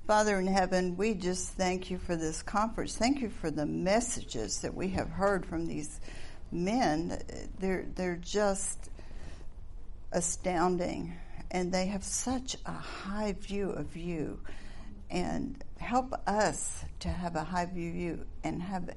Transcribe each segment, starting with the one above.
Father in heaven, we just thank you for this conference. Thank you for the messages that we have heard from these men. They're just astounding, and they have such a high view of you. And help us to have a high view of you, and have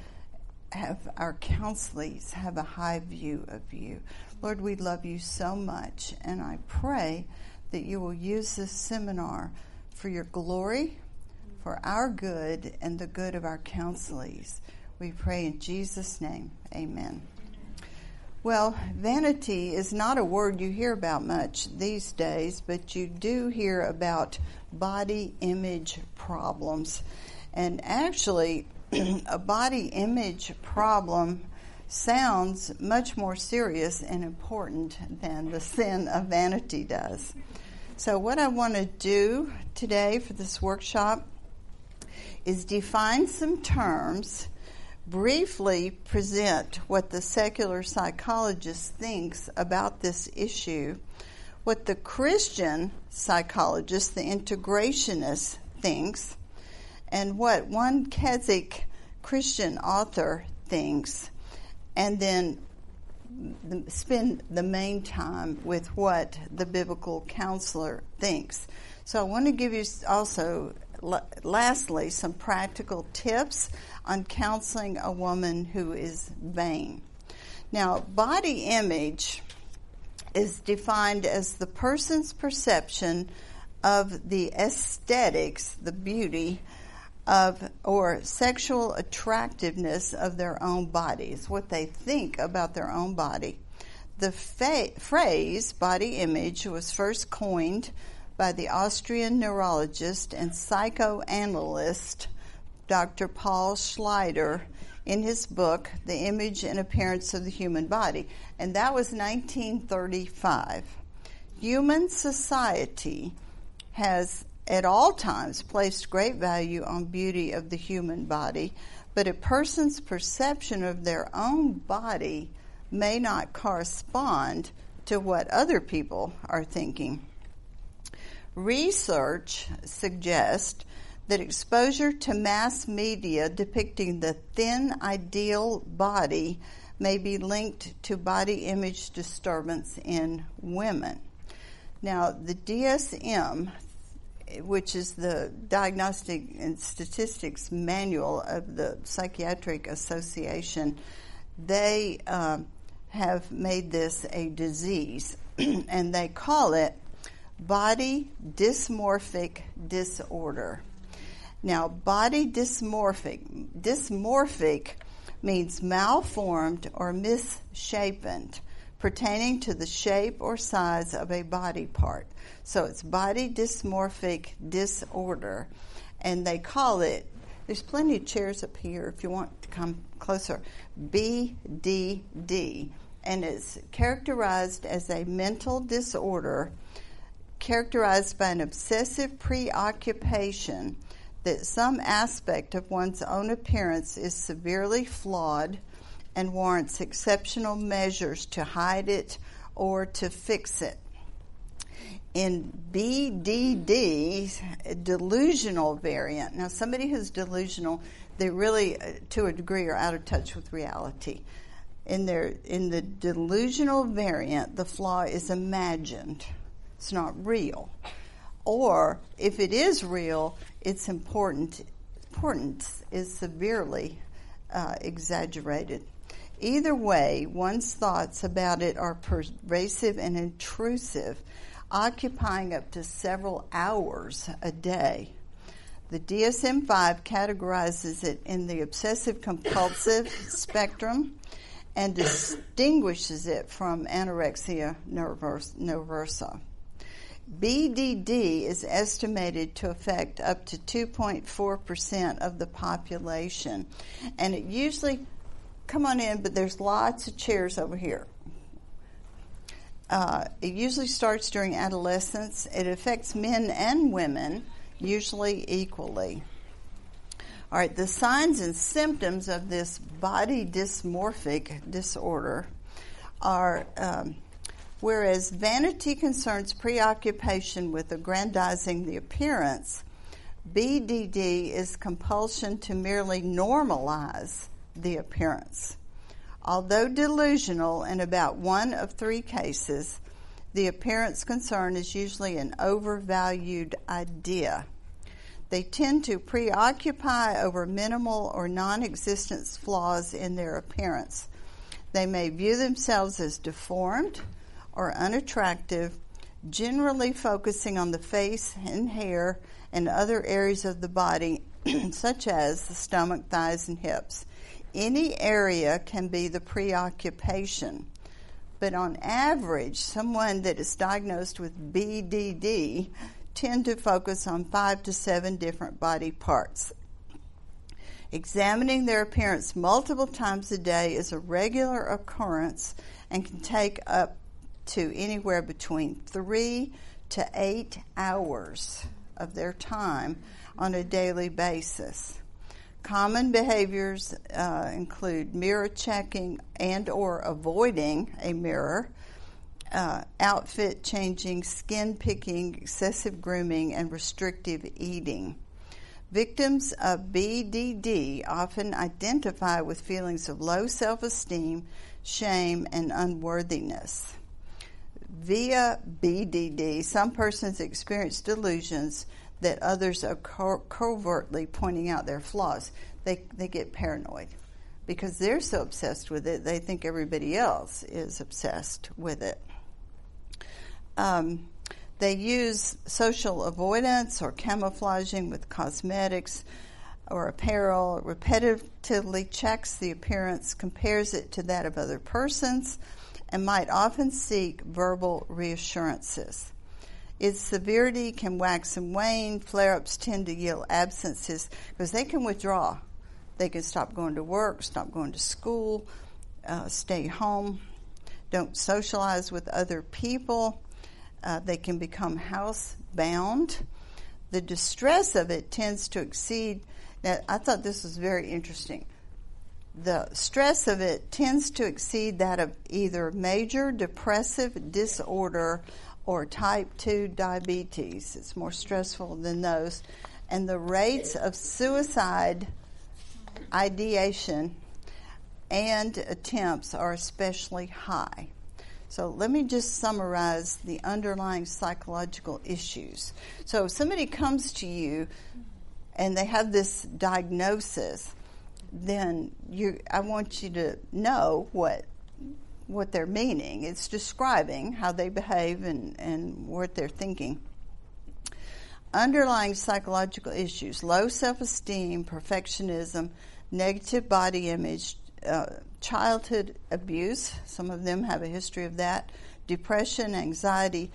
our counselees have a high view of you. Lord, we love you so much, and I pray that you will use this seminar for your glory, for our good, and the good of our counselees. We pray in Jesus' name. Amen. Well, vanity is not a word you hear about much these days, but you do hear about body image problems. And actually, a body image problem sounds much more serious and important than the sin of vanity does. So what I want to do today for this workshop is define some terms, briefly present what the secular psychologist thinks about this issue, what the Christian psychologist, the integrationist, thinks, and what one Keswick Christian author thinks, and then spend the main time with what the biblical counselor thinks. So I want to give you also, lastly, some practical tips on counseling a woman who is vain. Now, body image is defined as the person's perception of the aesthetics, the beauty of or sexual attractiveness of their own bodies, what they think about their own body. The phrase body image was first coined by the Austrian neurologist and psychoanalyst Dr. Paul Schleider in his book, The Image and Appearance of the Human Body, and that was 1935. Human society has at all times placed great value on beauty of the human body, but a person's perception of their own body may not correspond to what other people are thinking. Research suggests that exposure to mass media depicting the thin ideal body may be linked to body image disturbance in women. Now, the DSM, which is the Diagnostic and Statistics Manual of the Psychiatric Association, they have made this a disease, and they call it body dysmorphic disorder. Now, body dysmorphic means malformed or misshapen, pertaining to the shape or size of a body part. So it's body dysmorphic disorder, and they call it, there's plenty of chairs up here if you want to come closer, BDD, and it's characterized as a mental disorder characterized by an obsessive preoccupation that some aspect of one's own appearance is severely flawed and warrants exceptional measures to hide it or to fix it. In BDD, delusional variant. Now, somebody who's delusional, they really, to a degree, are out of touch with reality. In the delusional variant, the flaw is imagined. It's not real. Or, if it is real, its importance is severely exaggerated. Either way, one's thoughts about it are pervasive and intrusive, occupying up to several hours a day. The DSM-5 categorizes it in the obsessive-compulsive spectrum and distinguishes it from anorexia nervosa. BDD is estimated to affect up to 2.4% of the population, and it usually, come on in, but there's lots of chairs over here. It usually starts during adolescence. It affects men and women, usually equally. All right, the signs and symptoms of this body dysmorphic disorder are, whereas vanity concerns preoccupation with aggrandizing the appearance, BDD is compulsion to merely normalize the appearance. Although delusional in about 1 of 3 cases, the appearance concern is usually an overvalued idea. They tend to preoccupy over minimal or non-existent flaws in their appearance. They may view themselves as deformed or unattractive, generally focusing on the face and hair and other areas of the body, such as the stomach, thighs, and hips. Any area can be the preoccupation. But on average, someone that is diagnosed with BDD tend to focus on 5 to 7 different body parts. Examining their appearance multiple times a day is a regular occurrence and can take up to anywhere between 3 to 8 hours of their time on a daily basis. Common behaviors include mirror checking and or avoiding a mirror, outfit changing, skin picking, excessive grooming, and restrictive eating. Victims of BDD often identify with feelings of low self-esteem, shame, and unworthiness. Via BDD, some persons experience delusions that others are covertly pointing out their flaws. They get paranoid because they're so obsessed with it, they think everybody else is obsessed with it. They use social avoidance or camouflaging with cosmetics or apparel, repetitively checks the appearance, compares it to that of other persons, and might often seek verbal reassurances. Its severity can wax and wane. Flare-ups tend to yield absences because they can withdraw. They can stop going to work, stop going to school, stay home, don't socialize with other people. They can become housebound. The distress of it tends to exceed. Now, I thought this was very interesting. The stress of it tends to exceed that of either major depressive disorder or type 2 diabetes. It's more stressful than those. And the rates of suicide ideation and attempts are especially high. So let me just summarize the underlying psychological issues. So if somebody comes to you and they have this diagnosis, then I want you to know what they're meaning. It's describing how they behave and what they're thinking. Underlying psychological issues: low self-esteem, perfectionism, negative body image, childhood abuse. Some of them have a history of that. Depression, anxiety,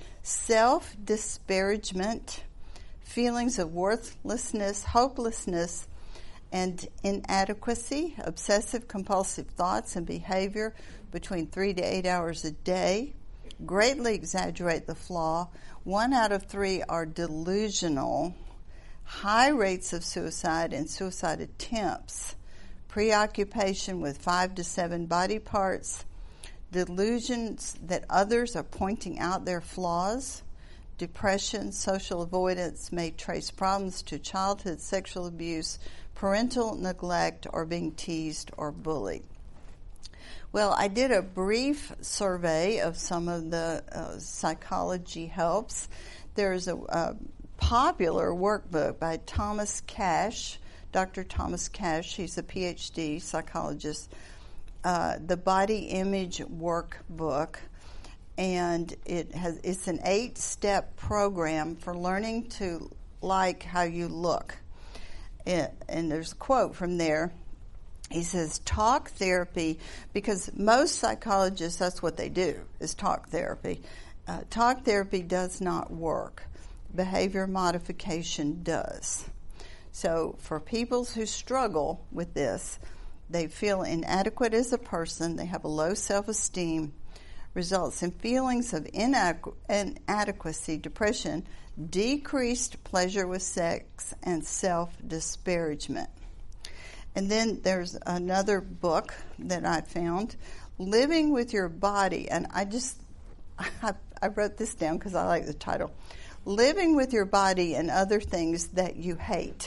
self-disparagement, feelings of worthlessness, hopelessness, and inadequacy, obsessive compulsive thoughts and behavior between 3 to 8 hours a day, greatly exaggerate the flaw. 1 out of 3 are delusional, high rates of suicide and suicide attempts, preoccupation with 5 to 7 body parts, delusions that others are pointing out their flaws, depression, social avoidance may trace problems to childhood sexual abuse, parental neglect, or being teased or bullied. Well, I did a brief survey of some of the psychology helps. There's a popular workbook by Thomas Cash, Dr. Thomas Cash. He's a PhD psychologist. The Body Image Workbook, and it's an 8-step program for learning to like how you look. And there's a quote from there. He says, talk therapy, because most psychologists, that's what they do, is talk therapy. Talk therapy does not work. Behavior modification does. So for people who struggle with this, they feel inadequate as a person, they have a low self-esteem, results in feelings of inadequacy, depression, decreased pleasure with sex, and self-disparagement. And then there's another book that I found, Living with Your Body, and I wrote this down because I like the title. living with your body and other things that you hate.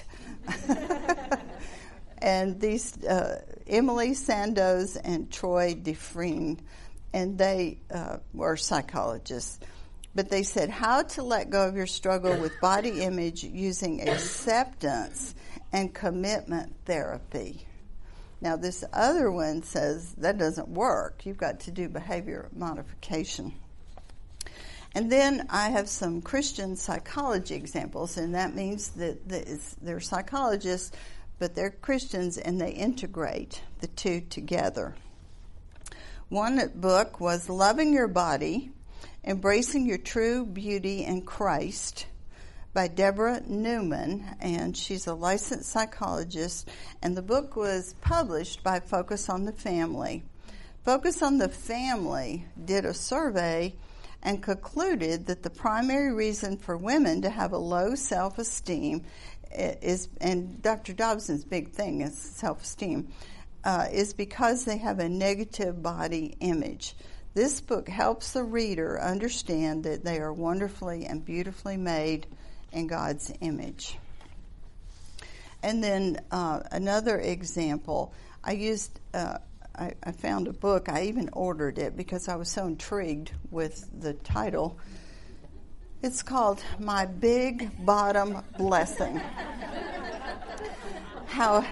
And these, Emily Sandoz and Troy Defreen, and they were psychologists. But they said how to let go of your struggle with body image using acceptance and commitment therapy. Now, this other one says that doesn't work. You've got to do behavior modification. And then I have some Christian psychology examples, and that means that they're psychologists, but they're Christians, and they integrate the two together. One book was Loving Your Body, Embracing Your True Beauty in Christ by Deborah Newman, and she's a licensed psychologist, and the book was published by Focus on the Family. Focus on the Family did a survey and concluded that the primary reason for women to have a low self-esteem is, and Dr. Dobson's big thing is self-esteem, is because they have a negative body image. This book helps the reader understand that they are wonderfully and beautifully made in God's image. And then another example, I found a book, I even ordered it because I was so intrigued with the title. It's called My Big Bottom Blessing. How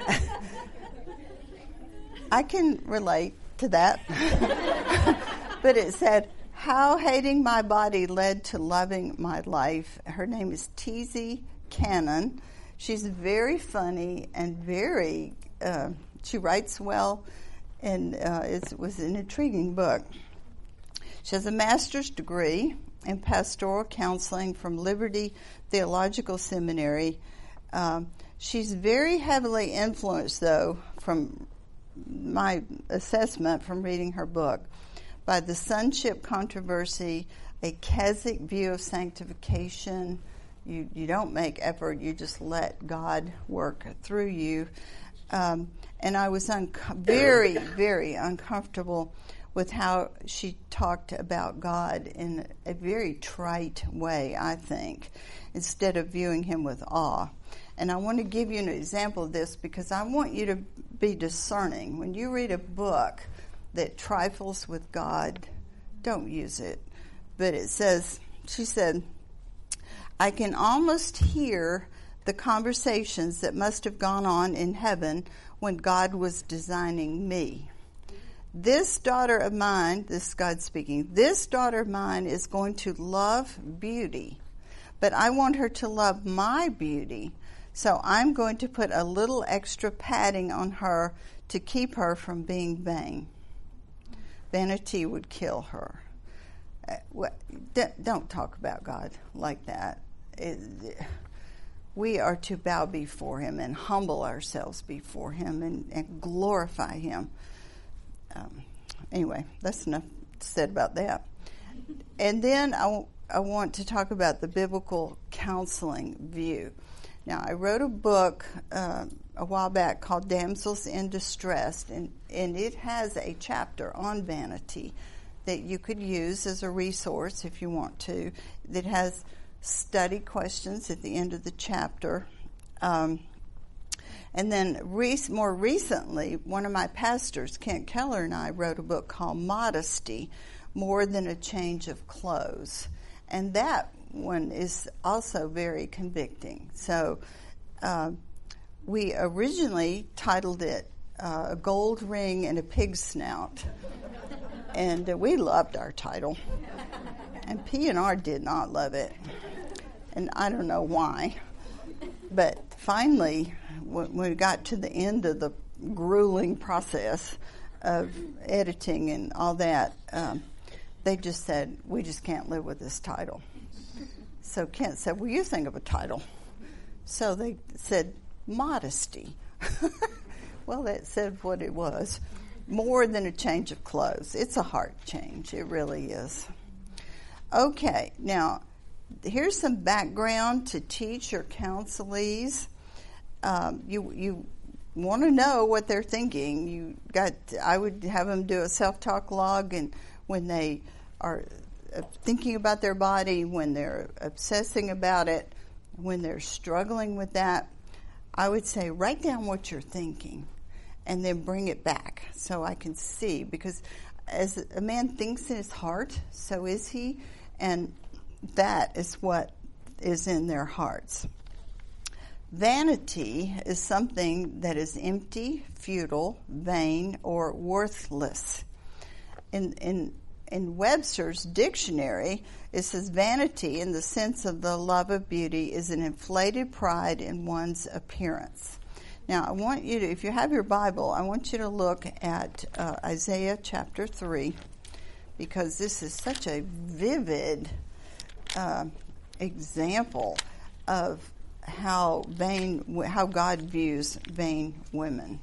I can relate to that. But it said, how hating my body led to loving my life. Her name is Teasy Cannon. She's very funny and very, she writes well, and it was an intriguing book. She has a master's degree in pastoral counseling from Liberty Theological Seminary. She's very heavily influenced, though, from my assessment from reading her book, by the sonship controversy, a Keswick view of sanctification. You don't make effort, you just let God work through you. And I was very, very uncomfortable with how she talked about God in a very trite way, I think, instead of viewing him with awe. And I want to give you an example of this because I want you to be discerning. When you read a book that trifles with God, don't use it. But it says, she said, I can almost hear the conversations that must have gone on in heaven when God was designing me. This daughter of mine, this is God speaking, this daughter of mine is going to love beauty, but I want her to love my beauty, so I'm going to put a little extra padding on her to keep her from being vain. Vanity would kill her. Don't talk about God like that. We are to bow before him and humble ourselves before him and glorify him. Anyway, that's enough said about that. And then I want to talk about the biblical counseling view. Now, I wrote a book a while back called Damsels in Distress, and it has a chapter on vanity that you could use as a resource if you want to, that has study questions at the end of the chapter. And then more recently, one of my pastors, Kent Keller, and I wrote a book called Modesty, More Than a Change of Clothes. And that one is also very convicting. So we originally titled it A Gold Ring and a Pig's Snout. And we loved our title. And P&R did not love it. And I don't know why. But finally, when we got to the end of the grueling process of editing and all that, they just said, we just can't live with this title. So Kent said, well, you think of a title. So they said, Modesty. Well, that said what it was. More than a change of clothes. It's a heart change. It really is. Okay, now, here's some background to teach your counselees. You want to know what they're thinking. I would have them do a self-talk log, and when they are thinking about their body, when they're obsessing about it, when they're struggling with that, I would say write down what you're thinking and then bring it back so I can see. Because as a man thinks in his heart, so is he. And that is what is in their hearts. Vanity is something that is empty, futile, vain, or worthless. In Webster's dictionary, it says vanity in the sense of the love of beauty is an inflated pride in one's appearance. Now, I want you to, if you have your Bible, I want you to look at Isaiah chapter 3, because this is such a vivid example of how God views vain women.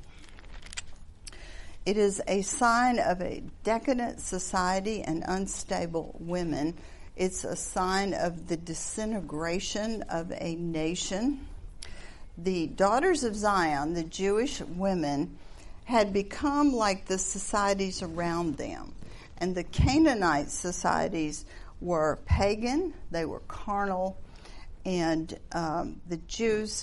It is a sign of a decadent society and unstable women. It's a sign of the disintegration of a nation. The daughters of Zion, the Jewish women, had become like the societies around them. And the Canaanite societies were pagan, they were carnal, and the Jews,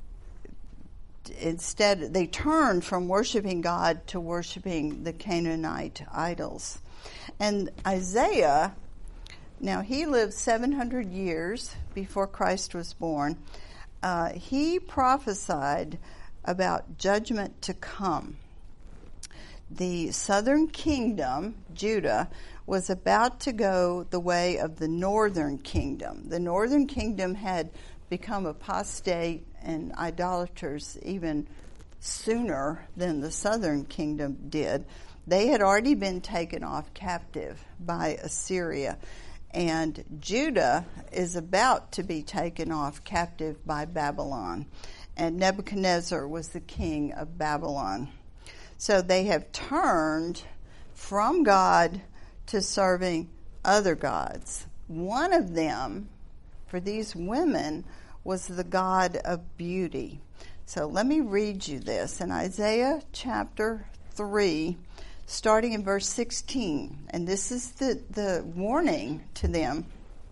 instead, they turned from worshiping God to worshiping the Canaanite idols. And Isaiah, now he lived 700 years before Christ was born. He prophesied about judgment to come. The southern kingdom, Judah, was about to go the way of the northern kingdom. The northern kingdom had become apostate and idolaters even sooner than the southern kingdom did. They had already been taken off captive by Assyria, and Judah is about to be taken off captive by Babylon, and Nebuchadnezzar was the king of Babylon. So they have turned from God to serving other gods. One of them, for these women, was the God of beauty. So let me read you this in Isaiah chapter 3, starting in verse 16. And this is the warning to them.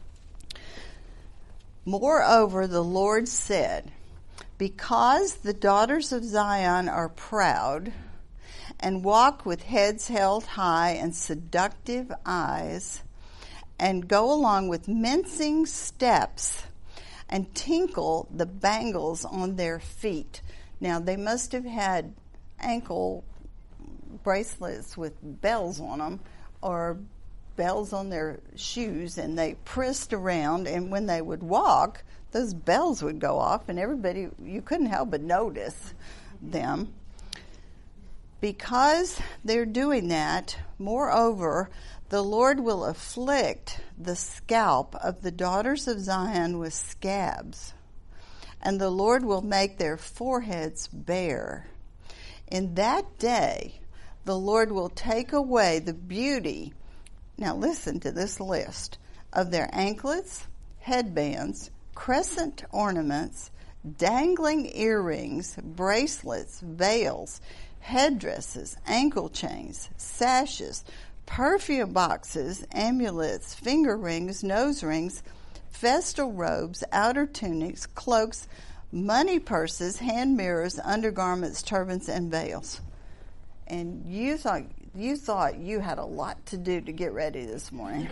Moreover, the Lord said, because the daughters of Zion are proud and walk with heads held high and seductive eyes, and go along with mincing steps, and tinkle the bangles on their feet. Now, they must have had ankle bracelets with bells on them, or bells on their shoes, and they pressed around, and when they would walk, those bells would go off, and everybody, you couldn't help but notice them. Because they're doing that, moreover, the Lord will afflict the scalp of the daughters of Zion with scabs, and the Lord will make their foreheads bare. In that day, the Lord will take away the beauty, now listen to this list, of their anklets, headbands, crescent ornaments, dangling earrings, bracelets, veils, headdresses, ankle chains, sashes, perfume boxes, amulets, finger rings, nose rings, festal robes, outer tunics, cloaks, money purses, hand mirrors, undergarments, turbans, and veils. And you thought you had a lot to do to get ready this morning.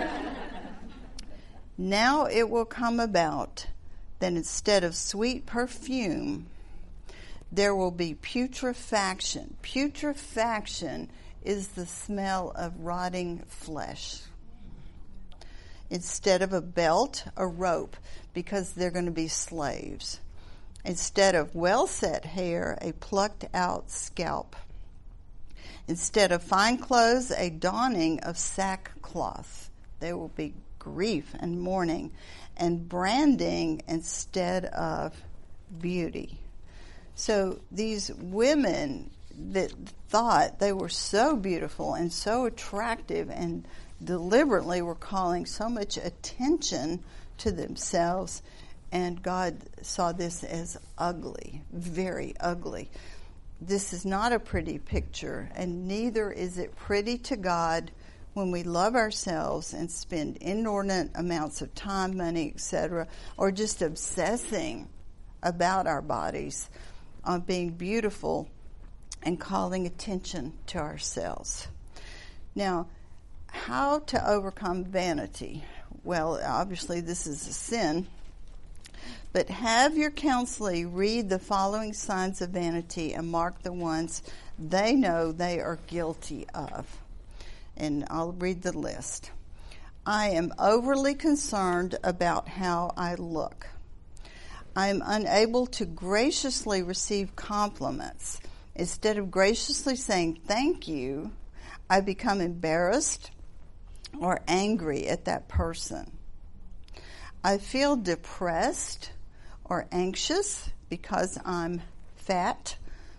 Now it will come about that instead of sweet perfume, there will be putrefaction. Putrefaction is the smell of rotting flesh. Instead of a belt, a rope, because they're going to be slaves. Instead of well-set hair, a plucked-out scalp. Instead of fine clothes, a donning of sackcloth. There will be grief and mourning, and branding instead of beauty. So these women that thought they were so beautiful and so attractive and deliberately were calling so much attention to themselves, and God saw this as ugly, very ugly. This is not a pretty picture, and neither is it pretty to God when we love ourselves and spend inordinate amounts of time, money, etc., or just obsessing about our bodies, on being beautiful and calling attention to ourselves. Now, how to overcome vanity? Well, obviously this is a sin, but have your counselee read the following signs of vanity and mark the ones they know they are guilty of. And I'll read the list. I am overly concerned about how I look. I am unable to graciously receive compliments. Instead of graciously saying thank you, I become embarrassed or angry at that person. I feel depressed or anxious because I'm fat.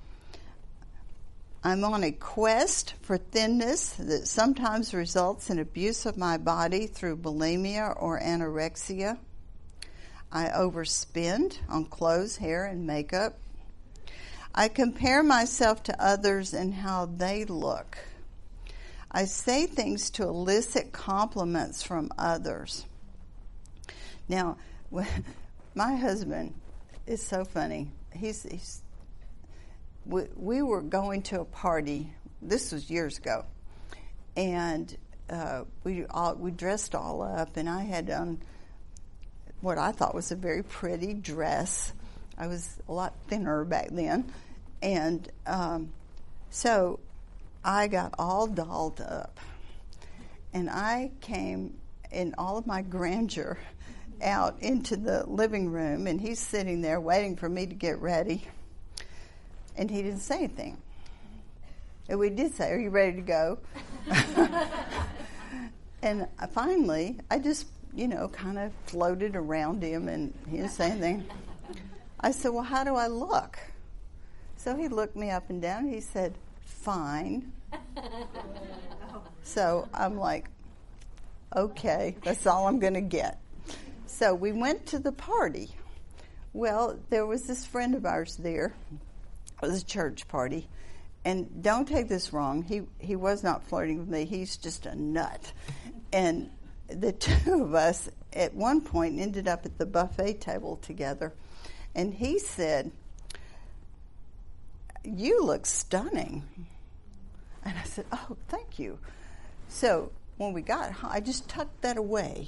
I'm on a quest for thinness that sometimes results in abuse of my body through bulimia or anorexia. I overspend on clothes, hair, and makeup. I compare myself to others and how they look. I say things to elicit compliments from others. Now, my husband is so funny. We were going to a party. This was years ago, and we dressed all up, and I had on what I thought was a very pretty dress. I was a lot thinner back then, and so I got all dolled up, and I came in all of my grandeur out into the living room, and he's sitting there waiting for me to get ready, and he didn't say anything. And we did say, "Are you ready to go?" And finally, I just, kind of floated around him, and he didn't say anything. I said, "Well, how do I look?" So he looked me up and down, and he said, "Fine." So I'm like, okay, that's all I'm going to get. So we went to the party. Well, there was this friend of ours there. It was a church party. And don't take this wrong. He was not flirting with me. He's just a nut. And the two of us at one point ended up at the buffet table together. And he said, "You look stunning." And I said, "Oh, thank you." So when we got home, I just tucked that away.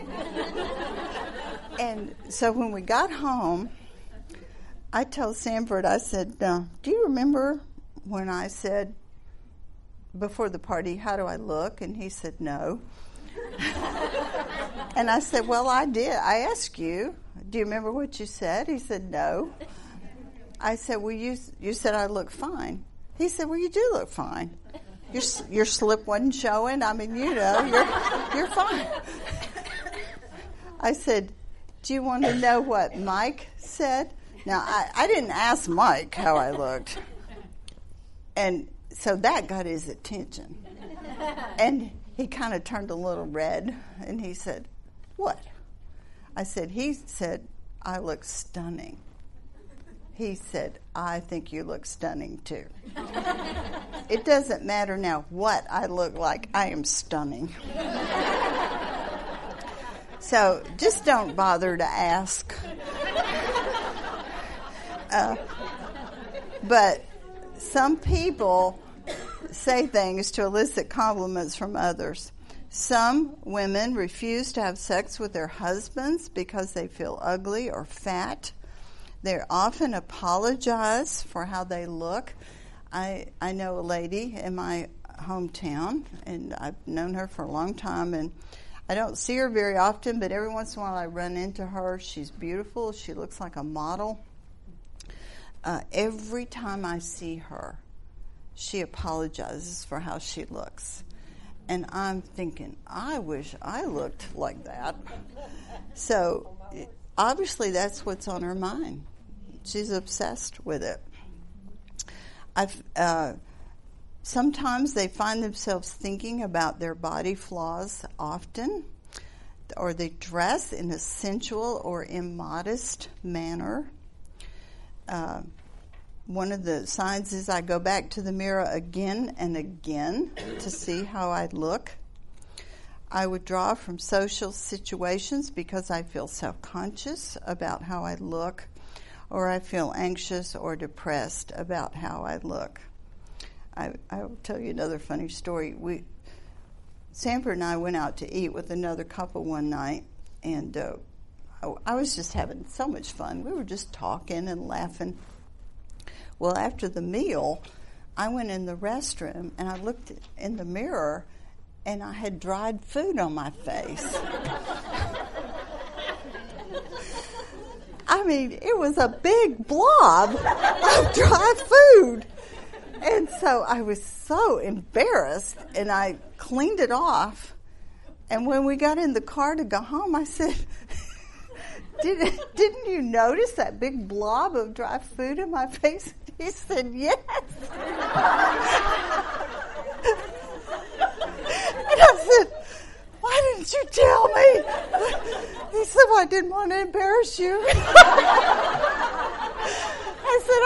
And so when we got home, I told Sanford, I said, "Do you remember when I said before the party, how do I look?" And he said, "No." And I said, "Well, I did. I asked you, do you remember what you said?" He said, "No." I said, "Well, you said I look fine." He said, "Well, you do look fine. Your slip wasn't showing. I mean, you're fine." I said, "Do you want to know what Mike said?" Now, I didn't ask Mike how I looked. And so that got his attention. And he kind of turned a little red, and he said, "What?" I said, he said, "I look stunning." He said, "I think you look stunning too." It doesn't matter now what I look like. I am stunning. So just don't bother to ask. But some people say things to elicit compliments from others. Some women refuse to have sex with their husbands because they feel ugly or fat. They often apologize for how they look. I know a lady in my hometown, and I've known her for a long time, and I don't see her very often, but every once in a while I run into her. She's beautiful. She looks like a model. Every time I see her, she apologizes for how she looks. And I'm thinking, I wish I looked like that. So obviously that's what's on her mind. She's obsessed with it. Sometimes they find themselves thinking about their body flaws often, or they dress in a sensual or immodest manner. One of the signs is I go back to the mirror again and again to see how I look. I withdraw from social situations because I feel self-conscious about how I look, or I feel anxious or depressed about how I look. I will tell you another funny story. Sanford and I went out to eat with another couple one night, and I was just having so much fun. We were just talking and laughing. Well, after the meal, I went in the restroom, and I looked in the mirror, and I had dried food on my face. I mean, it was a big blob of dry food. And so I was so embarrassed, and I cleaned it off. And when we got in the car to go home, I said, didn't you notice that big blob of dry food in my face? He said, yes. And I said, why didn't you tell me? He said, well, I didn't want to embarrass you. I said,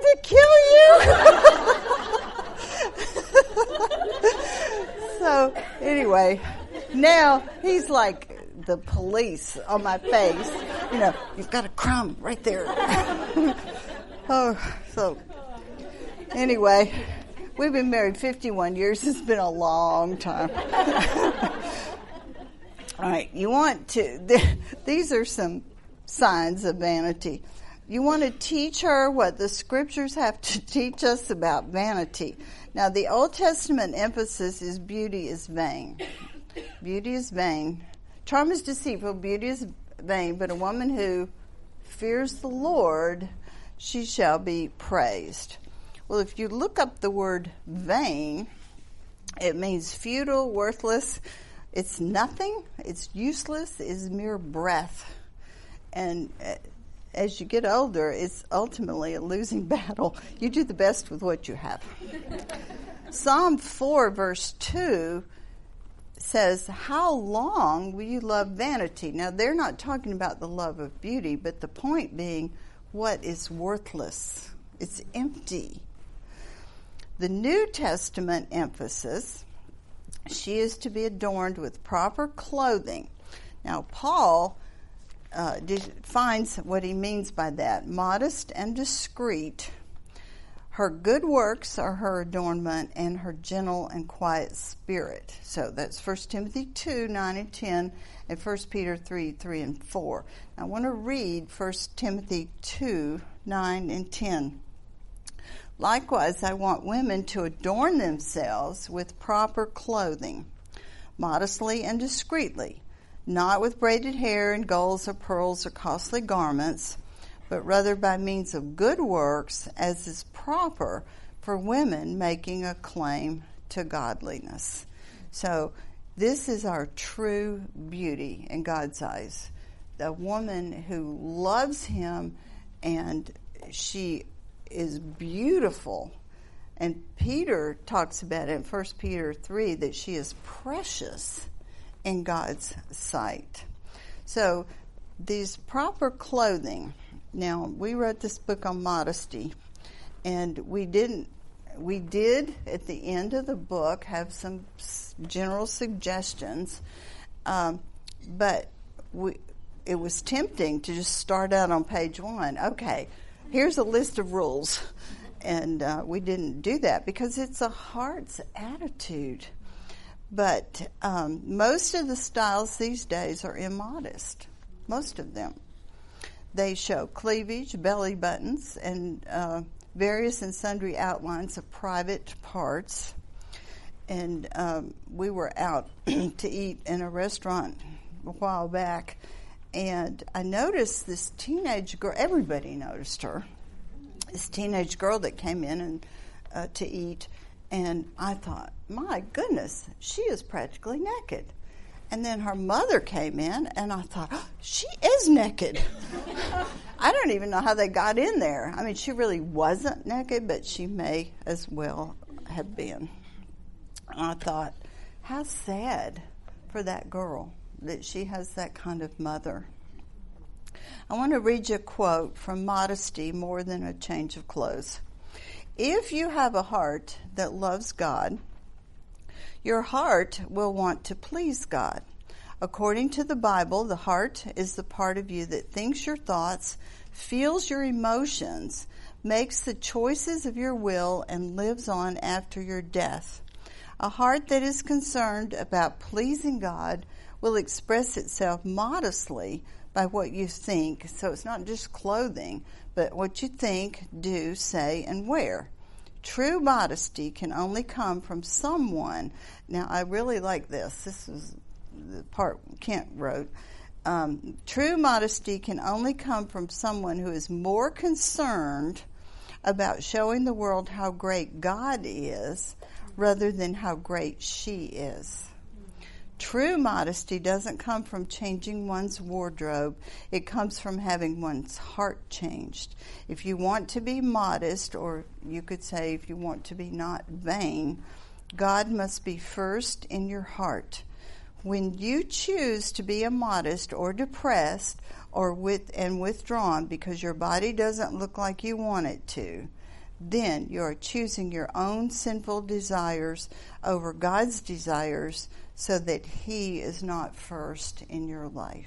I'm going to kill you. So anyway, now he's like the police on my face. You know, you've got a crumb right there. So anyway, we've been married 51 years. It's been a long time. All right, you want to, these are some signs of vanity. You want to teach her what the scriptures have to teach us about vanity. Now, the Old Testament emphasis is beauty is vain. Beauty is vain. Charm is deceitful, beauty is vain, but a woman who fears the Lord, she shall be praised. Well, if you look up the word vain, it means futile, worthless. It's nothing. It's useless. It's mere breath. And as you get older, it's ultimately a losing battle. You do the best with what you have. Psalm 4, verse 2 says, how long will you love vanity? Now, they're not talking about the love of beauty, but the point being, what is worthless? It's empty. The New Testament emphasis, she is to be adorned with proper clothing. Now, Paul defines what he means by that. Modest and discreet. Her good works are her adornment, and her gentle and quiet spirit. So that's 1 Timothy 2, 9 and 10, and 1 Peter 3, 3 and 4. I want to read 1 Timothy 2, 9 and 10. Likewise, I want women to adorn themselves with proper clothing, modestly and discreetly, not with braided hair and golds or pearls or costly garments, but rather by means of good works, as is proper for women making a claim to godliness. So this is our true beauty in God's eyes. The woman who loves him, and she is beautiful. And Peter talks about it in 1 Peter 3 that she is precious in God's sight. So these proper clothing. Now, we wrote this book on modesty, and we did at the end of the book have some general suggestions, but it was tempting to just start out on page 1. Okay, here's a list of rules, and we didn't do that because it's a heart's attitude. But most of the styles these days are immodest, most of them. They show cleavage, belly buttons, and various and sundry outlines of private parts. And we were out to eat in a restaurant a while back, and I noticed this teenage girl. Everybody noticed her. This teenage girl that came in and to eat, and I thought, my goodness, she is practically naked. And then her mother came in, and I thought, oh, she is naked. I don't even know how they got in there. I mean, she really wasn't naked, but she may as well have been. And I thought, how sad for that girl that she has that kind of mother. I want to read you a quote from Modesty More Than a Change of Clothes. If you have a heart that loves God, Your heart will want to please God. According to the Bible, the heart is the part of you that thinks your thoughts, feels your emotions, makes the choices of your will, and lives on after your death. A heart that is concerned about pleasing God will express itself modestly by what you think. So it's not just clothing, but what you think, do, say, and wear. True modesty can only come from someone. Now, I really like this. This is the part Kent wrote. True modesty can only come from someone who is more concerned about showing the world how great God is rather than how great she is. True modesty doesn't come from changing one's wardrobe. It comes from having one's heart changed. If you want to be modest, or you could say if you want to be not vain, God must be first in your heart. When you choose to be immodest or depressed or withdrawn because your body doesn't look like you want it to, then you are choosing your own sinful desires over God's desires so that He is not first in your life.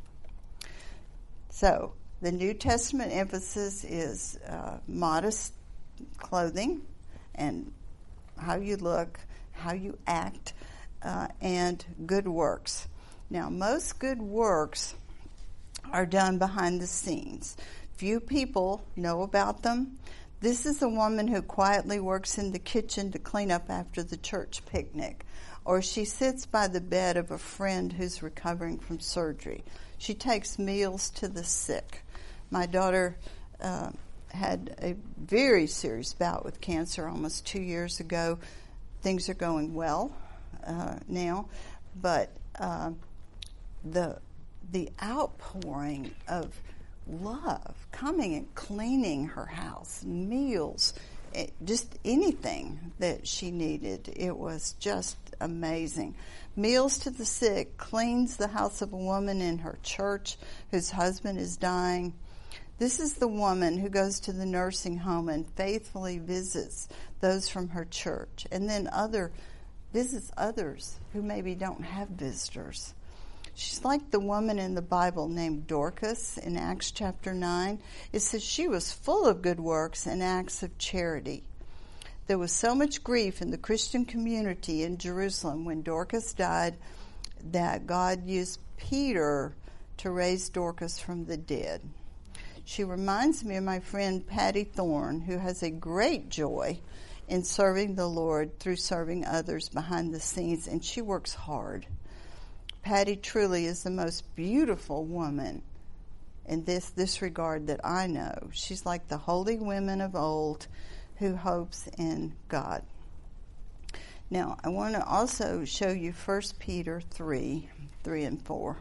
So, the New Testament emphasis is modest clothing and how you look, how you act, and good works. Now, most good works are done behind the scenes. Few people know about them. This is a woman who quietly works in the kitchen to clean up after the church picnic, or she sits by the bed of a friend who's recovering from surgery. She takes meals to the sick. My daughter had a very serious bout with cancer almost 2 years ago. Things are going well now, but the outpouring of love, coming and cleaning her house, meals, just anything that she needed. It was just amazing. Meals to the sick, cleans the house of a woman in her church whose husband is dying. This is the woman who goes to the nursing home and faithfully visits those from her church, and then visits others who maybe don't have visitors. She's like the woman in the Bible named Dorcas in Acts chapter 9. It says she was full of good works and acts of charity. There was so much grief in the Christian community in Jerusalem when Dorcas died that God used Peter to raise Dorcas from the dead. She reminds me of my friend Patty Thorne, who has a great joy in serving the Lord through serving others behind the scenes, and she works hard. Patty truly is the most beautiful woman in this regard that I know. She's like the holy women of old who hopes in God. Now, I want to also show you 1 Peter 3 and 4.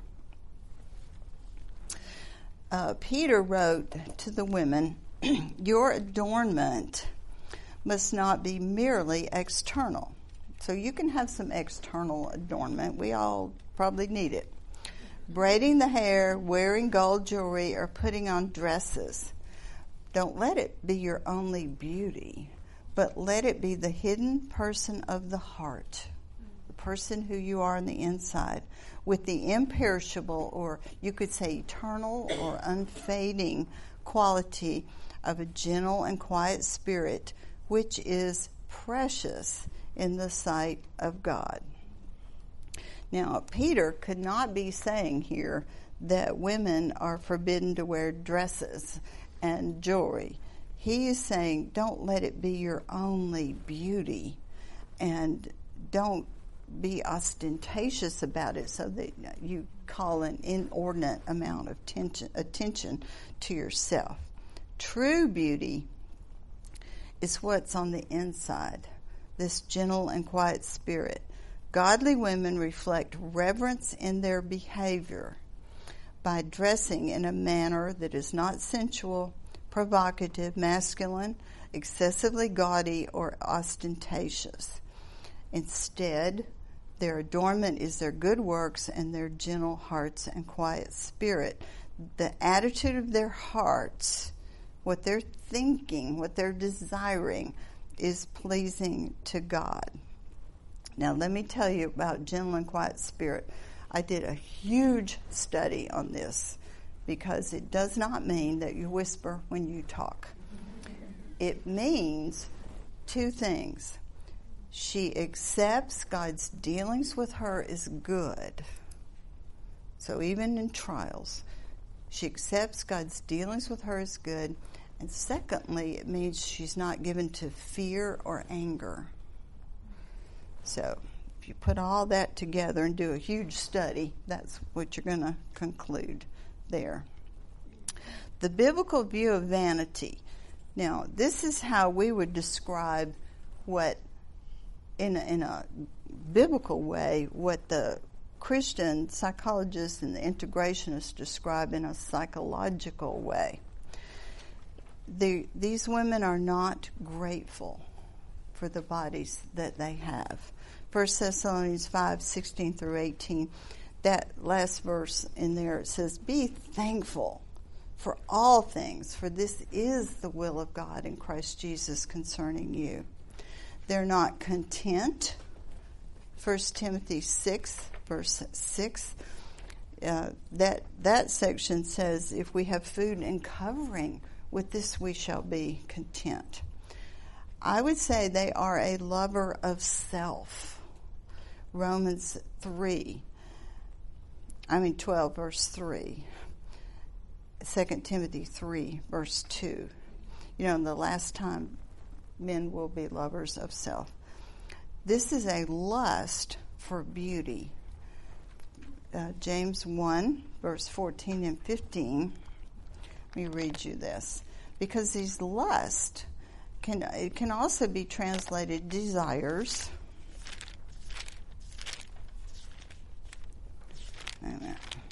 Peter wrote to the women, your adornment must not be merely external. So you can have some external adornment. We all probably need it. Braiding the hair, wearing gold jewelry, or putting on dresses. Don't let it be your only beauty, but let it be the hidden person of the heart, the person who you are on the inside, with the imperishable, or you could say eternal or unfading quality of a gentle and quiet spirit, which is precious in the sight of God. Now, Peter could not be saying here that women are forbidden to wear dresses and jewelry. He is saying, don't let it be your only beauty, and don't be ostentatious about it so that you call an inordinate amount of attention to yourself. True beauty is what's on the inside, this gentle and quiet spirit. Godly women reflect reverence in their behavior by dressing in a manner that is not sensual, provocative, masculine, excessively gaudy, or ostentatious. Instead, their adornment is their good works and their gentle hearts and quiet spirit. The attitude of their hearts, what they're thinking, what they're desiring, is pleasing to God. Now, let me tell you about gentle and quiet spirit. I did a huge study on this because it does not mean that you whisper when you talk. It means two things. She accepts God's dealings with her is good. So even in trials, she accepts God's dealings with her is good. And secondly, it means she's not given to fear or anger. So if you put all that together and do a huge study, that's what you're going to conclude there. The biblical view of vanity. Now, this is how we would describe what, in a biblical way, what the Christian psychologists and the integrationists describe in a psychological way. These women are not grateful for the bodies that they have. 1 Thessalonians 5:16 through 18, that last verse in there, it says, "Be thankful for all things, for this is the will of God in Christ Jesus concerning you." They're not content. 1 Timothy 6, verse 6, that section says, "If we have food and covering, with this we shall be content." I would say they are a lover of self. Romans 12, verse 3. 2 Timothy 3, verse 2. The last time men will be lovers of self. This is a lust for beauty. James 1, verse 14 and 15. Let me read you this. Because these lust can also be translated desires. Wait a minute.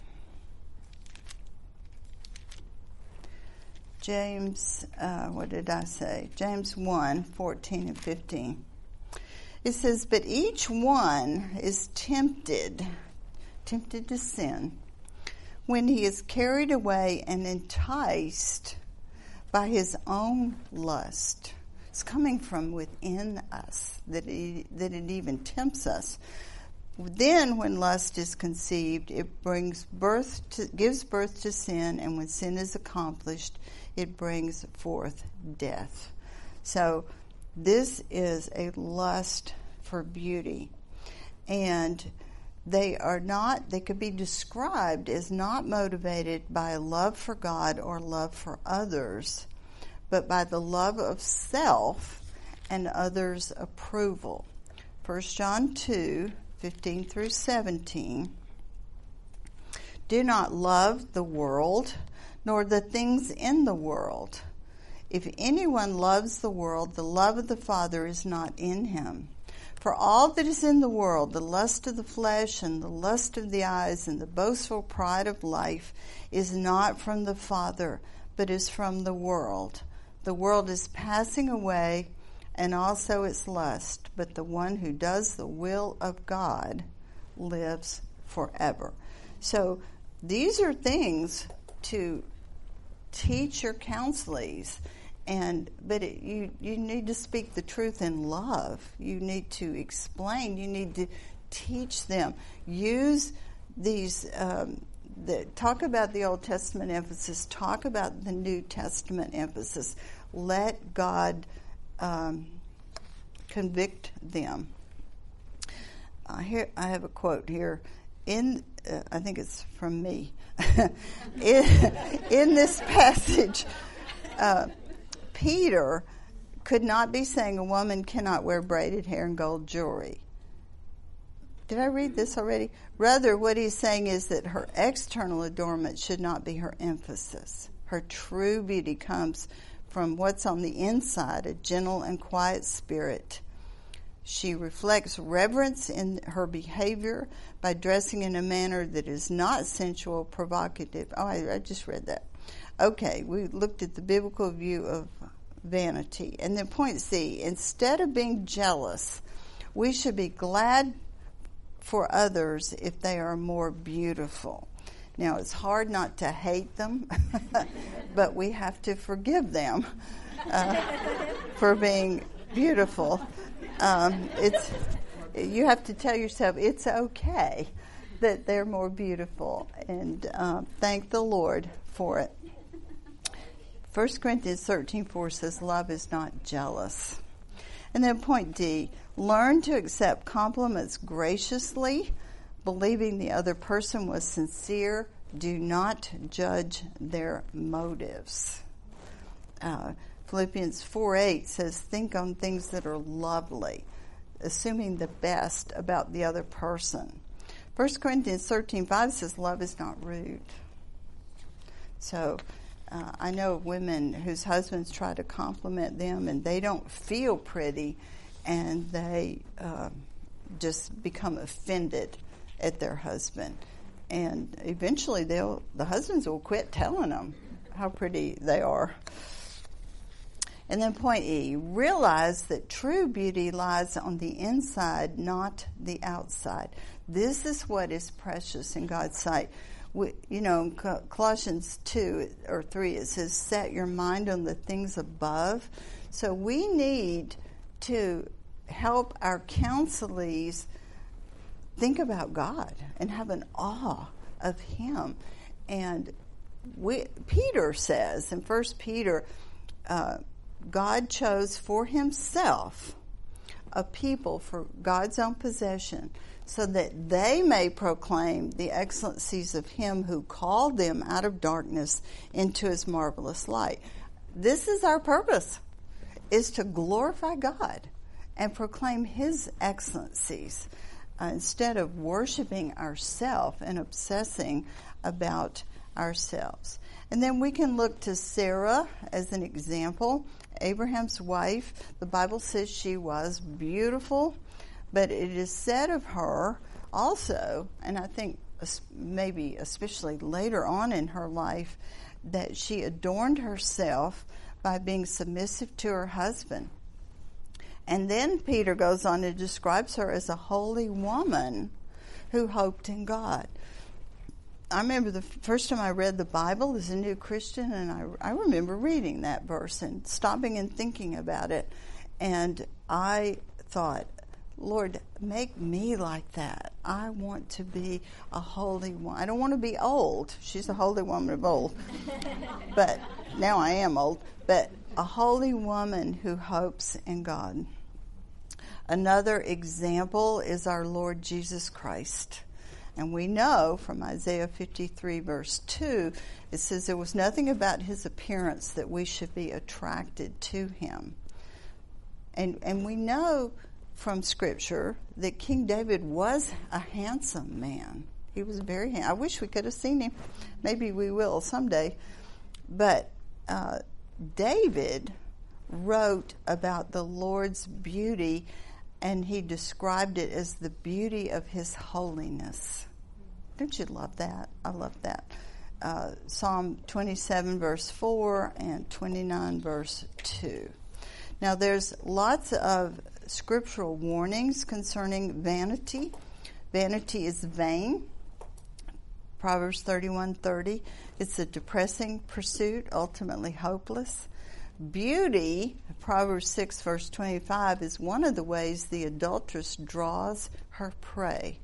James, what did I say? James 1, 14 and 15. It says, "But each one is tempted to sin, when he is carried away and enticed by his own lust." It's coming from within us that it even tempts us. Then when lust is conceived, it gives birth to sin, and when sin is accomplished, it brings forth death. So this is a lust for beauty. And they could be described as not motivated by a love for God or love for others, but by the love of self and others' approval. 1 John 2, 15 through 17. "Do not love the world, nor the things in the world. If anyone loves the world, the love of the Father is not in him. For all that is in the world, the lust of the flesh and the lust of the eyes and the boastful pride of life, is not from the Father, but is from the world. The world is passing away, and also its lust, but the one who does the will of God lives forever." So these are things to teach your counselees, but you need to speak the truth in love. You need to explain. You need to teach them. Use these. Talk about the Old Testament emphasis. Talk about the New Testament emphasis. Let God convict them. Here I have a quote here. I think it's from me. in this passage, Peter could not be saying a woman cannot wear braided hair and gold jewelry. Did I read this already? Rather, what he's saying is that her external adornment should not be her emphasis. Her true beauty comes from what's on the inside, a gentle and quiet spirit. She reflects reverence in her behavior by dressing in a manner that is not sensual, provocative. Oh, I just read that. Okay, we looked at the biblical view of vanity. And then point C, instead of being jealous, we should be glad for others if they are more beautiful. Now, it's hard not to hate them, but we have to forgive them You have to tell yourself it's okay that they're more beautiful, and thank the Lord for it. 1 Corinthians 13:4 says, love is not jealous. And then point D, learn to accept compliments graciously, believing the other person was sincere. Do not judge their motives. Philippians 4:8 says, think on things that are lovely, assuming the best about the other person. 1 Corinthians 13:5 says, love is not rude. So I know of women whose husbands try to compliment them and they don't feel pretty, and they just become offended at their husband. And eventually the husbands will quit telling them how pretty they are. And then point E, realize that true beauty lies on the inside, not the outside. This is what is precious in God's sight. In Colossians 2 or 3, it says, set your mind on the things above. So we need to help our counselees think about God and have an awe of Him. And Peter says in 1 Peter, God chose for Himself a people for God's own possession, so that they may proclaim the excellencies of Him who called them out of darkness into His marvelous light. This is our purpose, is to glorify God and proclaim His excellencies instead of worshiping ourselves and obsessing about ourselves. And then we can look to Sarah as an example. Abraham's wife, the Bible says she was beautiful, but it is said of her also, and I think maybe especially later on in her life, that she adorned herself by being submissive to her husband. And then Peter goes on and describes her as a holy woman who hoped in God. I remember the first time I read the Bible as a new Christian, and I remember reading that verse and stopping and thinking about it. And I thought, Lord, make me like that. I want to be a holy one. I don't want to be old. She's a holy woman of old. But now I am old. But a holy woman who hopes in God. Another example is our Lord Jesus Christ. And we know from Isaiah 53 verse 2, it says there was nothing about His appearance that we should be attracted to Him. And we know from Scripture that King David was a handsome man. He was very handsome. I wish we could have seen him. Maybe we will someday. But David wrote about the Lord's beauty, and he described it as the beauty of His holiness. Don't you love that? I love that. Psalm 27 verse 4 and 29 verse 2. Now there's lots of scriptural warnings concerning vanity. Vanity is vain. Proverbs 31:30. It's a depressing pursuit, ultimately hopeless. Beauty, Proverbs 6 verse 25, is one of the ways the adulteress draws her prey.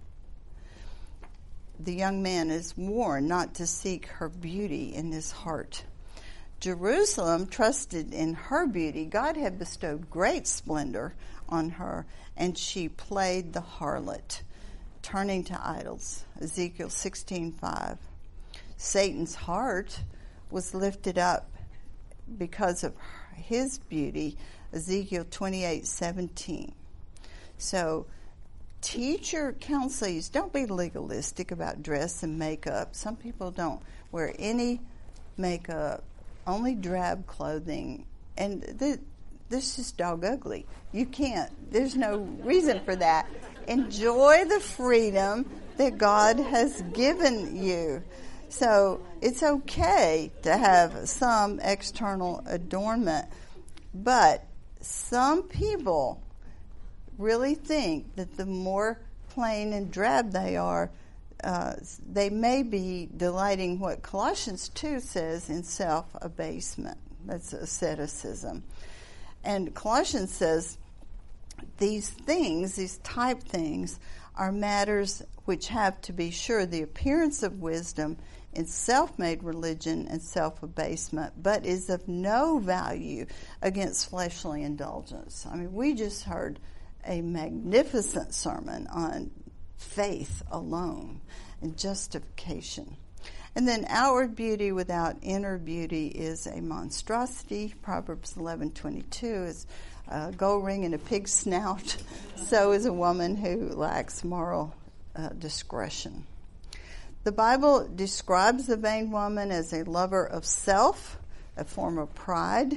The young man is warned not to seek her beauty in his heart. Jerusalem trusted in her beauty. God had bestowed great splendor on her, and she played the harlot, turning to idols. Ezekiel 16:5. Satan's heart was lifted up because of his beauty. Ezekiel 28:17. So teach your counselees, don't be legalistic about dress and makeup. Some people don't wear any makeup, only drab clothing, and this is dog ugly. You can't, there's no reason for that. Enjoy the freedom that God has given you. So it's okay to have some external adornment, but some people really think that the more plain and drab they are, they may be delighting what Colossians 2 says in self-abasement. That's asceticism. And Colossians says these things, these type things, are matters which have, to be sure, the appearance of wisdom in self-made religion and self-abasement, but is of no value against fleshly indulgence. I mean, we just heard a magnificent sermon on faith alone and justification. And then outward beauty without inner beauty is a monstrosity. Proverbs 11:22 is a gold ring in a pig's snout. So is a woman who lacks moral discretion. The Bible describes the vain woman as a lover of self, a form of pride.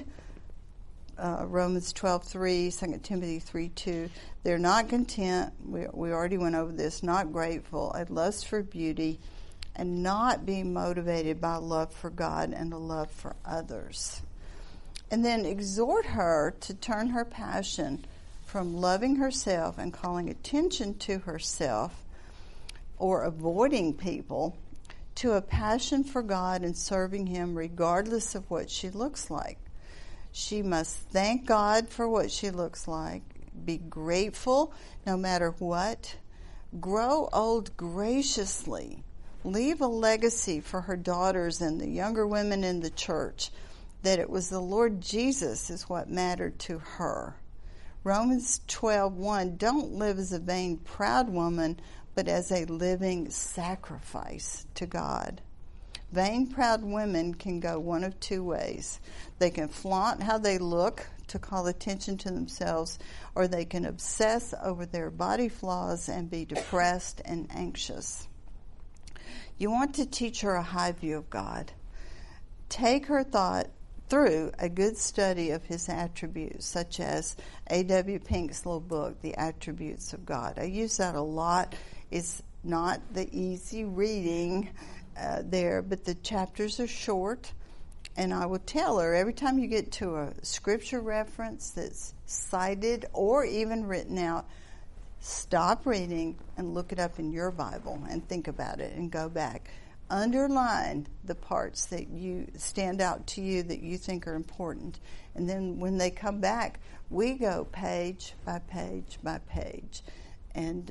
Romans 12:3, 2 Timothy 3:2. They're not content. We already went over this. Not grateful. A lust for beauty, and not being motivated by love for God and a love for others. And then exhort her to turn her passion from loving herself and calling attention to herself or avoiding people to a passion for God and serving Him regardless of what she looks like. She must thank God for what she looks like, be grateful no matter what, grow old graciously, leave a legacy for her daughters and the younger women in the church, that it was the Lord Jesus is what mattered to her. Romans 12:1, don't live as a vain, proud woman, but as a living sacrifice to God. Vain, proud women can go one of two ways. They can flaunt how they look to call attention to themselves, or they can obsess over their body flaws and be depressed and anxious. You want to teach her a high view of God. Take her thought through a good study of His attributes, such as A.W. Pink's little book, The Attributes of God. I use that a lot. It's not the easy reading there, but the chapters are short. And I will tell her every time you get to a scripture reference that's cited or even written out, stop reading and look it up in your Bible and think about it and go back. Underline the parts that you stand out to you that you think are important. And then when they come back, we go page by page by page. And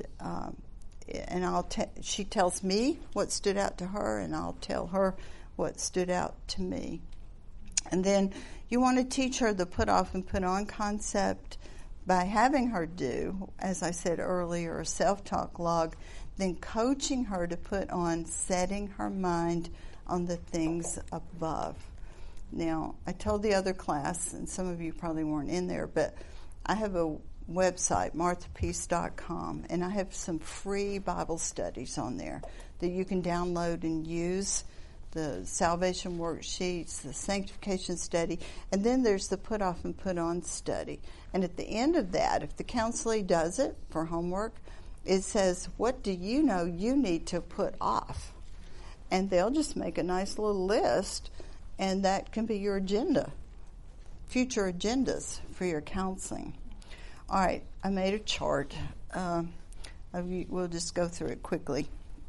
she tells me what stood out to her, and I'll tell her what stood out to me. And then you want to teach her the put off and put on concept by having her do, as I said earlier, a self-talk log, then coaching her to put on setting her mind on the things above. Now, I told the other class, and some of you probably weren't in there, but I have a website, marthapeace.com, and I have some free Bible studies on there that you can download and use. The salvation worksheets, the sanctification study, and then there's the put off and put on study. And at the end of that, if the counselee does it for homework, it says, what do you know you need to put off? And they'll just make a nice little list, and that can be your agenda, future agendas for your counseling. All right, I made a chart. We'll just go through it quickly.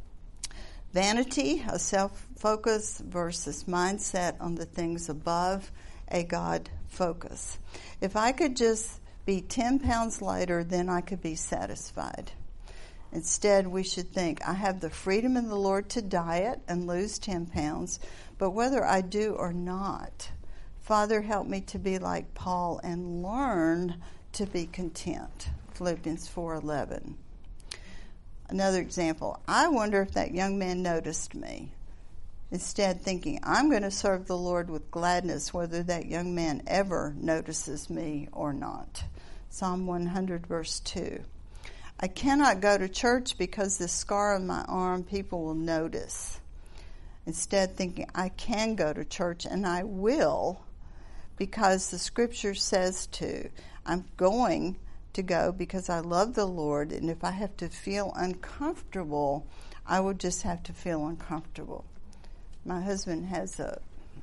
Vanity, a self-focus versus mindset on the things above, a God focus. If I could just be 10 pounds lighter, then I could be satisfied. Instead, we should think, I have the freedom in the Lord to diet and lose 10 pounds, but whether I do or not, Father, help me to be like Paul and learn to be content. Philippians 4:11. Another example, I wonder if that young man noticed me. Instead, thinking, I'm going to serve the Lord with gladness, whether that young man ever notices me or not. Psalm 100, verse 2. I cannot go to church because this scar on my arm, people will notice. Instead, thinking, I can go to church, and I will, because the Scripture says to. I'm going to go because I love the Lord, and if I have to feel uncomfortable, I will just have to feel uncomfortable. My husband has a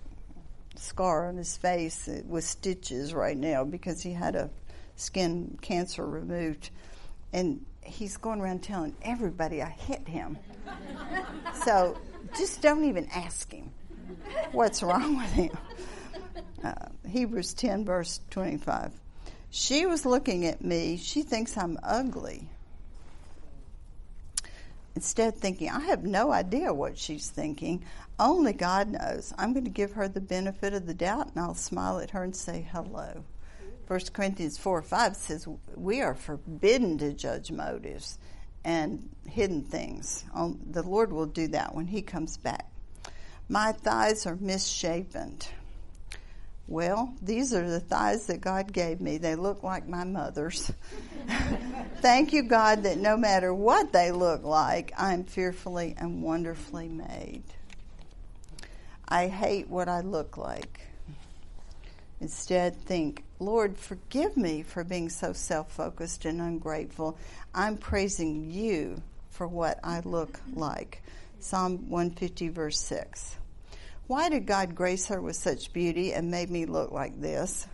scar on his face with stitches right now because he had a skin cancer removed, and he's going around telling everybody I hit him. So just don't even ask him what's wrong with him. Hebrews 10, verse 25. She was looking at me. She thinks I'm ugly. Instead thinking, I have no idea what she's thinking. Only God knows. I'm going to give her the benefit of the doubt, and I'll smile at her and say hello. 1 Corinthians 4:5 says we are forbidden to judge motives and hidden things. The Lord will do that when he comes back. My thighs are misshapen. Well, these are the thighs that God gave me. They look like my mother's. Thank you, God, that no matter what they look like, I'm fearfully and wonderfully made. I hate what I look like. Instead, think, Lord, forgive me for being so self-focused and ungrateful. I'm praising you for what I look like. Psalm 150, verse 6. Why did God grace her with such beauty and made me look like this?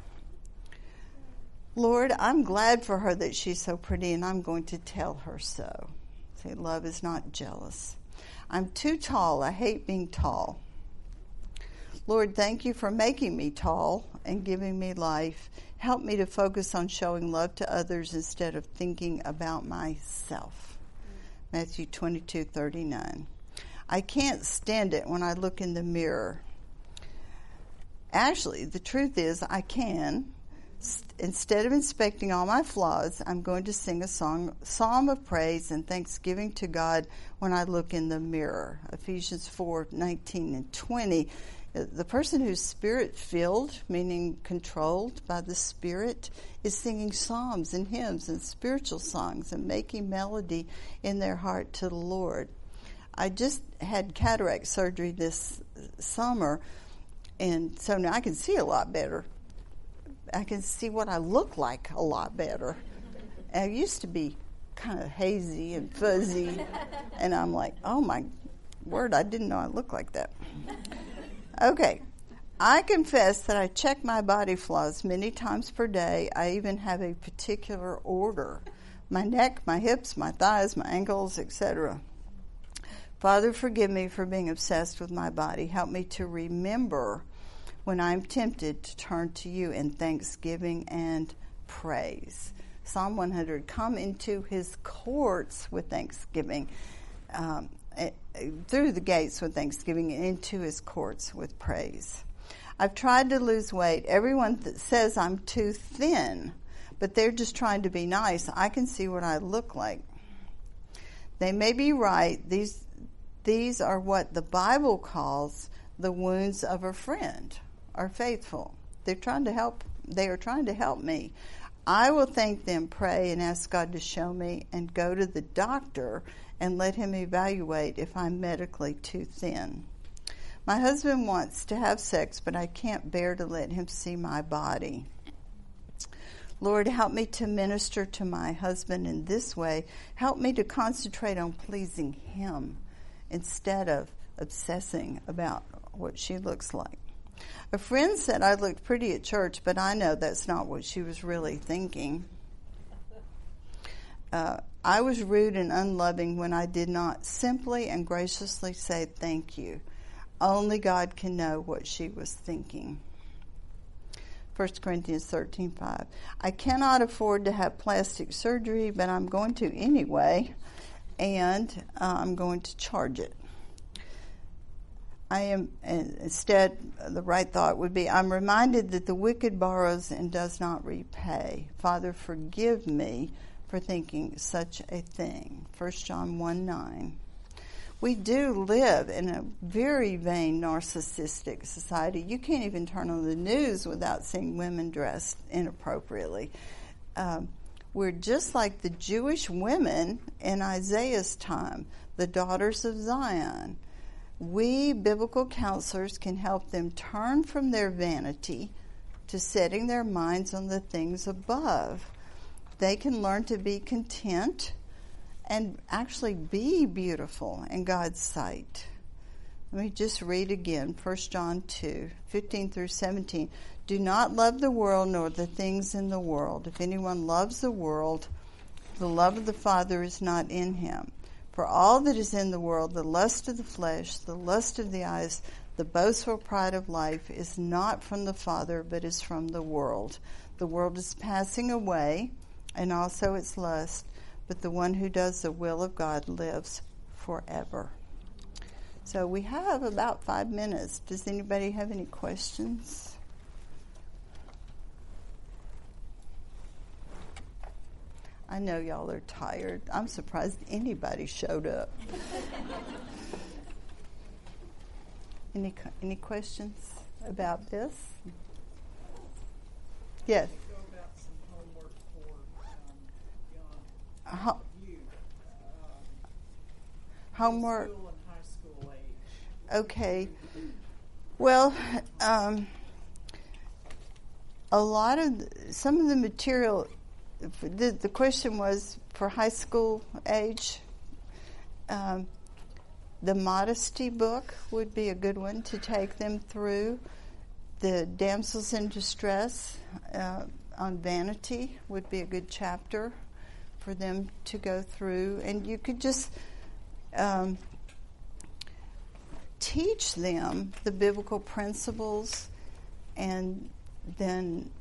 Lord, I'm glad for her that she's so pretty, and I'm going to tell her so. Say, love is not jealous. I'm too tall. I hate being tall. Lord, thank you for making me tall and giving me life. Help me to focus on showing love to others instead of thinking about myself. Matthew 22:39. I can't stand it when I look in the mirror. Actually, the truth is I can. Instead of inspecting all my flaws, I'm going to sing a psalm of praise and thanksgiving to God when I look in the mirror. Ephesians 4:19 and 20. The person who's spirit-filled, meaning controlled by the Spirit, is singing psalms and hymns and spiritual songs and making melody in their heart to the Lord. I just had cataract surgery this summer, and so now I can see a lot better. I can see what I look like a lot better. I used to be kind of hazy and fuzzy, and I'm like, oh my word, I didn't know I looked like that. Okay, I confess that I check my body flaws many times per day. I even have a particular order: my neck, my hips, my thighs, my ankles, etc. Father, forgive me for being obsessed with my body. Help me to remember when I'm tempted to turn to you in thanksgiving and praise. Psalm 100, come into his courts with thanksgiving, through the gates with thanksgiving, and into his courts with praise. I've tried to lose weight. Everyone says I'm too thin, but they're just trying to be nice. I can see what I look like. They may be right. These are what the Bible calls the wounds of a friend, are faithful. They are trying to help me. I will thank them, pray, and ask God to show me, and go to the doctor and let him evaluate if I'm medically too thin. My husband wants to have sex, but I can't bear to let him see my body. Lord, help me to minister to my husband in this way. Help me to concentrate on pleasing him instead of obsessing about what she looks like. A friend said I looked pretty at church, but I know that's not what she was really thinking. I was rude and unloving when I did not simply and graciously say thank you. Only God can know what she was thinking. 1 Corinthians 13:5. I cannot afford to have plastic surgery, but I'm going to anyway, and I'm going to charge it. Instead, the right thought would be, I'm reminded that the wicked borrows and does not repay. Father, forgive me for thinking such a thing. 1 John 1:9. We do live in a very vain, narcissistic society. You can't even turn on the news without seeing women dressed inappropriately. We're just like the Jewish women in Isaiah's time, the daughters of Zion. We, biblical counselors, can help them turn from their vanity to setting their minds on the things above. They can learn to be content and actually be beautiful in God's sight. Let me just read again, 1 John 2:15 through 17. Do not love the world nor the things in the world. If anyone loves the world, the love of the Father is not in him. For all that is in the world, the lust of the flesh, the lust of the eyes, the boastful pride of life, is not from the Father, but is from the world. The world is passing away, and also its lust, but the one who does the will of God lives forever. So we have about 5 minutes. Does anybody have any questions? I know y'all are tired. I'm surprised anybody showed up. Any questions about this? Yes. Go about some homework for young youth. Homework. Middle school and high school age. Okay. Well, some of the material. The question was for high school age. The Modesty book would be a good one to take them through. The Damsels in Distress on vanity would be a good chapter for them to go through. And you could just teach them the biblical principles, and then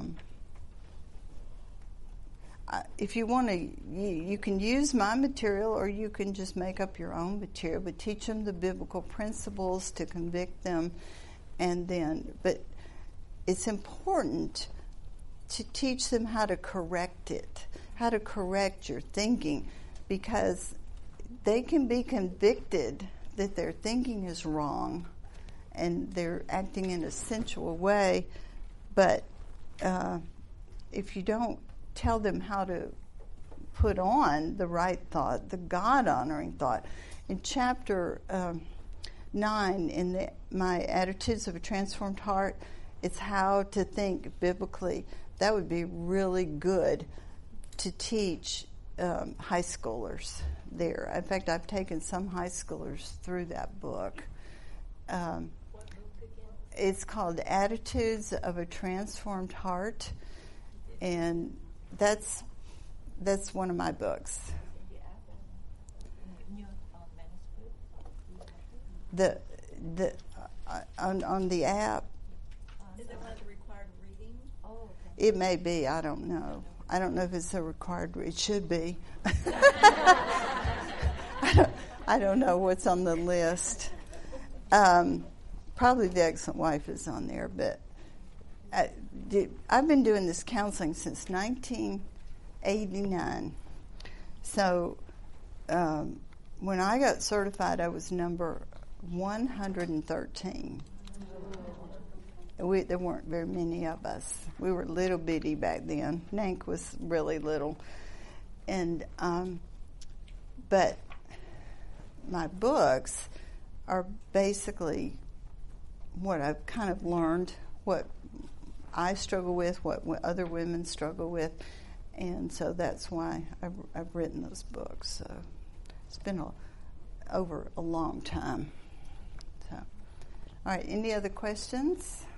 if you want to, you can use my material, or you can just make up your own material, but teach them the biblical principles to convict them. But it's important to teach them how to correct it, how to correct your thinking, because they can be convicted that their thinking is wrong and they're acting in a sensual way. But if you don't tell them how to put on the right thought, the God-honoring thought, in chapter 9 in my Attitudes of a Transformed Heart, it's how to think biblically. That would be really good to teach high schoolers there. In fact, I've taken some high schoolers through that book. What book again? It's called Attitudes of a Transformed Heart, and that's one of my books. On the app. Is it one of the required reading? Oh, okay. It may be. I don't know. I don't know if it's a required. It should be. I don't know what's on the list. Probably The Excellent Wife is on there, but I've been doing this counseling since 1989. So when I got certified, I was number 113. There weren't very many of us. We were little bitty back then. Nank was really little. And but my books are basically what I've kind of learned, what I struggle with, what other women struggle with, and so that's why I've written those books. So it's been over a long time. So, all right, any other questions?